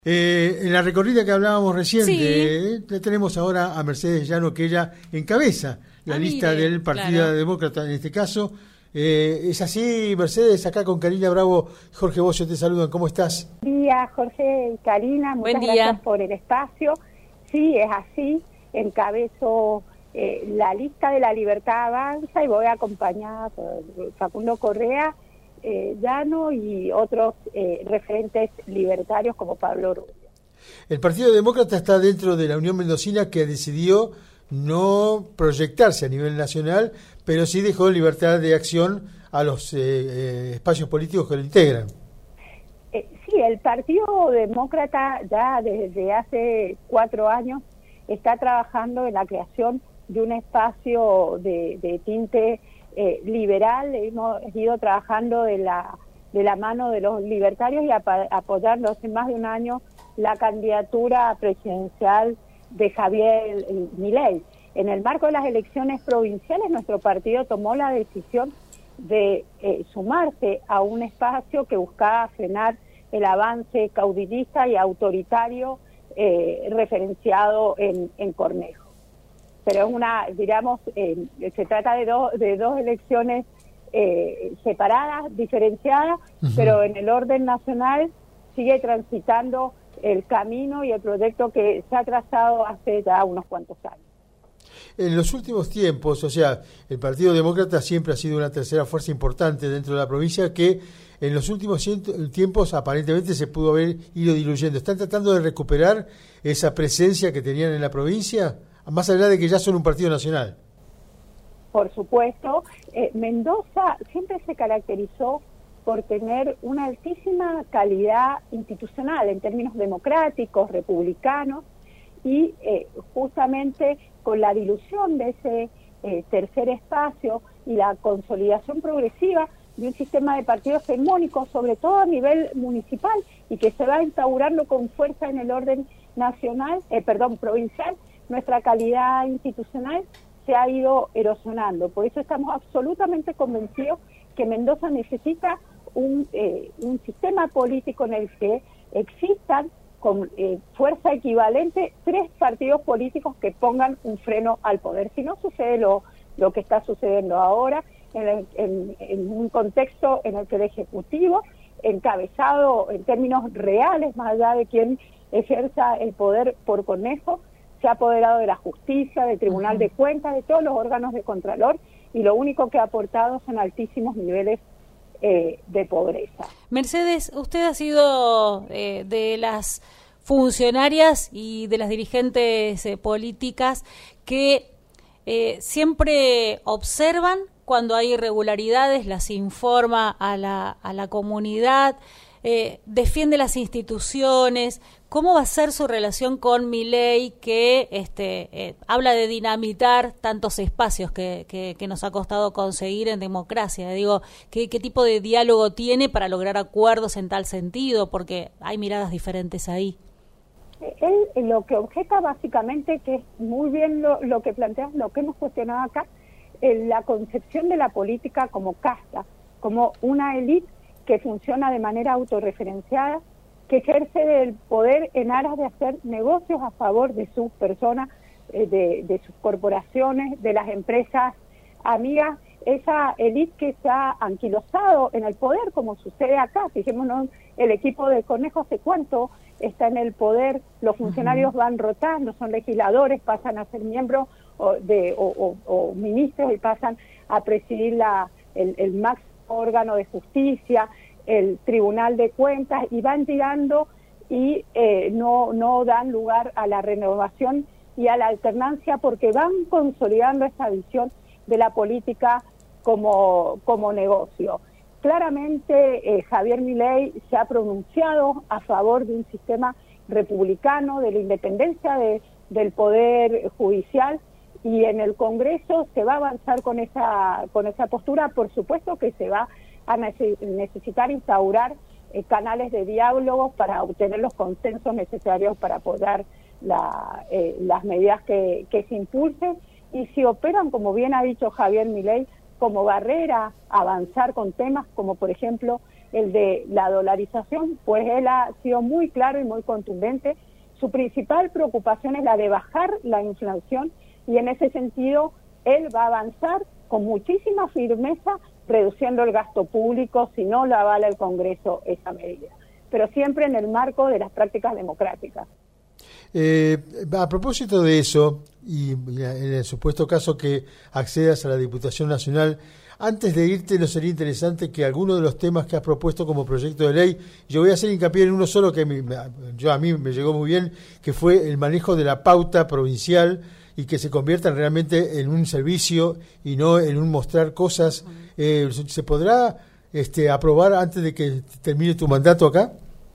En la recorrida que hablábamos recién, Sí. le tenemos ahora a Mercedes Llano, que ella encabeza la lista del Partido Demócrata en este caso. ¿Es así, Mercedes? Acá con Karina Bravo, Jorge Bocio te saludan. ¿Cómo estás? Buen día, Jorge y Karina. Muchas gracias por el espacio. Sí, es así. Encabezo la lista de La Libertad Avanza y voy acompañada por Facundo Correa, Llano y otros referentes libertarios como Pablo Rubio. El Partido Demócrata está dentro de la Unión Mendocina, que decidió no proyectarse a nivel nacional, pero sí dejó libertad de acción a los espacios políticos que lo integran. Sí, el Partido Demócrata ya desde hace 4 años está trabajando en la creación de un espacio de tinte liberal. Hemos ido trabajando de la mano de los libertarios y apoyando hace más de un año la candidatura presidencial de Javier Milei. En el marco de las elecciones provinciales, nuestro partido tomó la decisión de sumarse a un espacio que buscaba frenar el avance caudillista y autoritario referenciado en Cornejo. Pero es se trata de dos elecciones separadas, diferenciadas, pero en el orden nacional sigue transitando el camino y el proyecto que se ha trazado hace ya unos cuantos años. En los últimos tiempos, o sea, el Partido Demócrata siempre ha sido una tercera fuerza importante dentro de la provincia que en los últimos tiempos aparentemente se pudo haber ido diluyendo. ¿Están tratando de recuperar esa presencia que tenían en la provincia, más allá de que ya son un partido nacional? Por supuesto. Mendoza siempre se caracterizó por tener una altísima calidad institucional en términos democráticos, republicanos, y justamente con la dilución de ese tercer espacio y la consolidación progresiva de un sistema de partidos hegemónicos, sobre todo a nivel municipal, y que se va instaurando con fuerza en el orden provincial, nuestra calidad institucional se ha ido erosionando. Por eso estamos absolutamente convencidos que Mendoza necesita un sistema político en el que existan con fuerza equivalente 3 partidos políticos que pongan un freno al poder. Si no sucede lo que está sucediendo ahora, en un contexto en el que el Ejecutivo, encabezado en términos reales, más allá de quien ejerza el poder por Cornejo, se ha apoderado de la justicia, del Tribunal de Cuentas, de todos los órganos de Contralor, y lo único que ha aportado son altísimos niveles de pobreza. Mercedes, usted ha sido de las funcionarias y de las dirigentes políticas que siempre observan cuando hay irregularidades, las informa a la comunidad, defiende las instituciones. ¿Cómo va a ser su relación con Milei, que habla de dinamitar tantos espacios que nos ha costado conseguir en democracia? Digo, ¿qué tipo de diálogo tiene para lograr acuerdos en tal sentido? Porque hay miradas diferentes ahí. Él lo que objeta básicamente, que es muy bien lo que planteas, lo que hemos cuestionado acá, la concepción de la política como casta, como una élite que funciona de manera autorreferenciada, que ejerce el poder en aras de hacer negocios a favor de sus personas, de sus corporaciones, de las empresas amigas, esa élite que se ha anquilosado en el poder, como sucede acá. Fijémonos, el equipo de Cornejo hace cuánto está en el poder, los funcionarios van rotando, son legisladores, pasan a ser miembros o ministros y pasan a presidir el máximo órgano de justicia, el Tribunal de Cuentas, y van tirando y no dan lugar a la renovación y a la alternancia, porque van consolidando esta visión de la política como negocio. Claramente Javier Milei se ha pronunciado a favor de un sistema republicano, de la independencia del poder judicial, y en el Congreso se va a avanzar con esa postura. Por supuesto que se va a necesitar instaurar canales de diálogo para obtener los consensos necesarios para apoyar las medidas que se impulsen, y si operan, como bien ha dicho Javier Milei, como barrera a avanzar con temas como, por ejemplo, el de la dolarización, pues él ha sido muy claro y muy contundente. Su principal preocupación es la de bajar la inflación y en ese sentido él va a avanzar con muchísima firmeza reduciendo el gasto público si no lo avala el Congreso esa medida, pero siempre en el marco de las prácticas democráticas. A propósito de eso, y en el supuesto caso que accedas a la Diputación Nacional, antes de irte, ¿no sería interesante que alguno de los temas que has propuesto como proyecto de ley, yo voy a hacer hincapié en uno solo que a mí me llegó muy bien, que fue el manejo de la pauta provincial y que se conviertan realmente en un servicio y no en un mostrar cosas? ¿Se podrá aprobar antes de que termine tu mandato acá?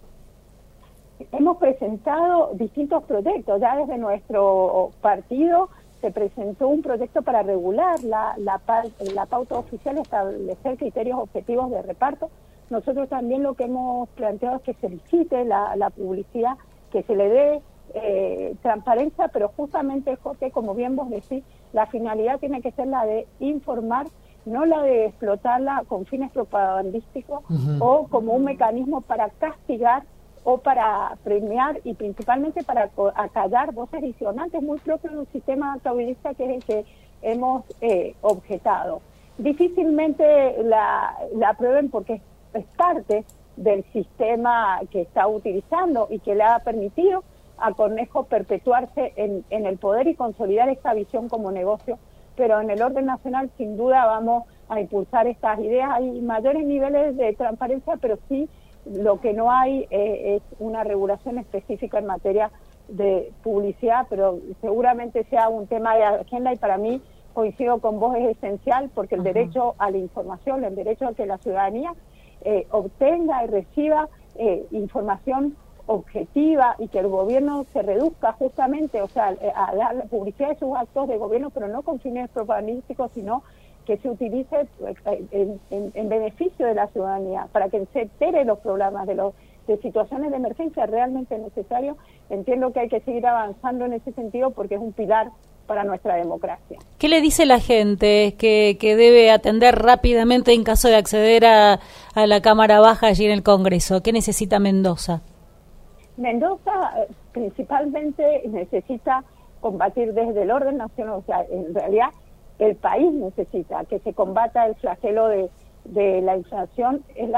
Hemos presentado distintos proyectos, ya desde nuestro partido se presentó un proyecto para regular la pauta oficial, establecer criterios objetivos de reparto. Nosotros también lo que hemos planteado es que se licite la publicidad, que se le dé transparencia, pero justamente, Jorge, como bien vos decís, la finalidad tiene que ser la de informar, no la de explotarla con fines propagandísticos o como un mecanismo para castigar o para premiar y principalmente para acallar voces disonantes muy propios de un sistema caudillista que es el que hemos objetado. Difícilmente la aprueben porque es parte del sistema que está utilizando y que le ha permitido a Cornejo perpetuarse en el poder y consolidar esta visión como negocio, pero en el orden nacional sin duda vamos a impulsar estas ideas. Hay mayores niveles de transparencia, pero sí lo que no hay es una regulación específica en materia de publicidad, pero seguramente sea un tema de agenda y para mí, coincido con vos, es esencial porque el derecho a la información, el derecho a que la ciudadanía obtenga y reciba información objetiva y que el gobierno se reduzca justamente, o sea, a dar la publicidad de sus actos de gobierno, pero no con fines propagandísticos, sino que se utilice en beneficio de la ciudadanía, para que se entere los problemas de situaciones de emergencia realmente necesarios. Entiendo que hay que seguir avanzando en ese sentido porque es un pilar para nuestra democracia. ¿Qué le dice la gente que debe atender rápidamente en caso de acceder a la Cámara Baja allí en el Congreso? ¿Qué necesita Mendoza? Mendoza principalmente necesita combatir desde el orden nacional, o sea, en realidad el país necesita que se combata el flagelo de la inflación. Es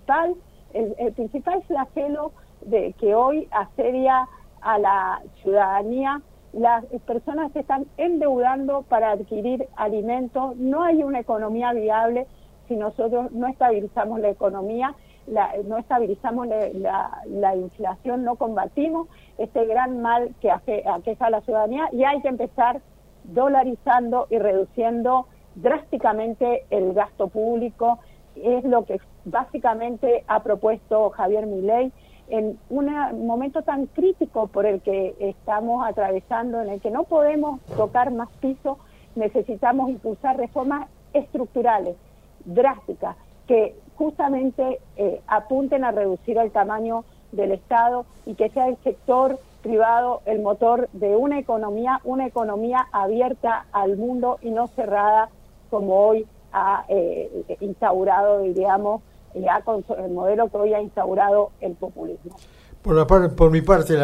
el principal flagelo de que hoy asedia a la ciudadanía. Las personas se están endeudando para adquirir alimentos. No hay una economía viable si nosotros no estabilizamos la economía, no estabilizamos la inflación, no combatimos este gran mal que aqueja a la ciudadanía, y hay que empezar dolarizando y reduciendo drásticamente el gasto público. Es lo que básicamente ha propuesto Javier Milei en un momento tan crítico por el que estamos atravesando, en el que no podemos tocar más piso. Necesitamos impulsar reformas estructurales, drásticas, que justamente apunten a reducir el tamaño del Estado y que sea el sector privado el motor de una economía abierta al mundo y no cerrada como hoy ha instaurado, diríamos, el modelo que hoy ha instaurado el populismo. Por mi parte,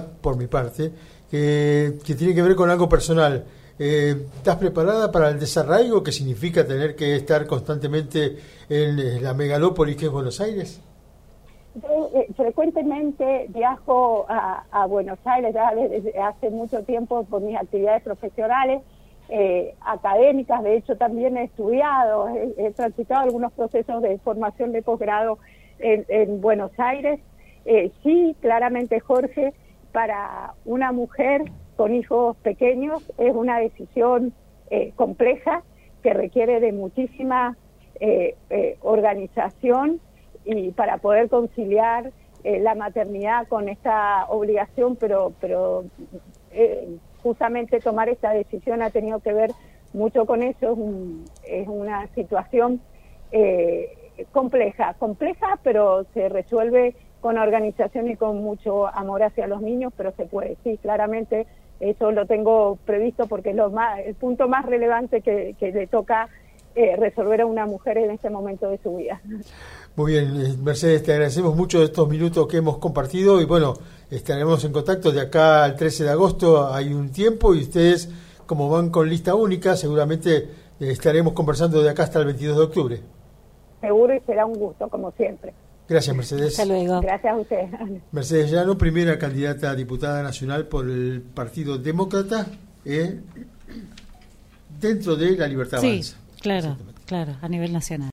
que tiene que ver con algo personal. ¿Estás preparada para el desarraigo que significa tener que estar constantemente en la megalópolis que es Buenos Aires? Frecuentemente viajo a Buenos Aires ya desde hace mucho tiempo por mis actividades profesionales, académicas. De hecho también he estudiado, he transitado algunos procesos de formación de posgrado en Buenos Aires. Sí, claramente, Jorge, para una mujer con hijos pequeños es una decisión compleja que requiere de muchísima organización y para poder conciliar la maternidad con esta obligación, pero justamente tomar esta decisión ha tenido que ver mucho con eso. Es una situación compleja, pero se resuelve con organización y con mucho amor hacia los niños, pero se puede, sí, claramente. Eso lo tengo previsto porque es el punto más relevante que le toca resolver a una mujer en este momento de su vida. Muy bien, Mercedes, te agradecemos mucho estos minutos que hemos compartido y bueno, estaremos en contacto de acá al 13 de agosto, hay un tiempo y ustedes, como van con lista única, seguramente estaremos conversando de acá hasta el 22 de octubre. Seguro, y será un gusto, como siempre. Gracias, Mercedes. Hasta luego. Gracias a ustedes. Mercedes Llano, primera candidata a diputada nacional por el Partido Demócrata, dentro de La Libertad Avanza. Sí, claro, a nivel nacional.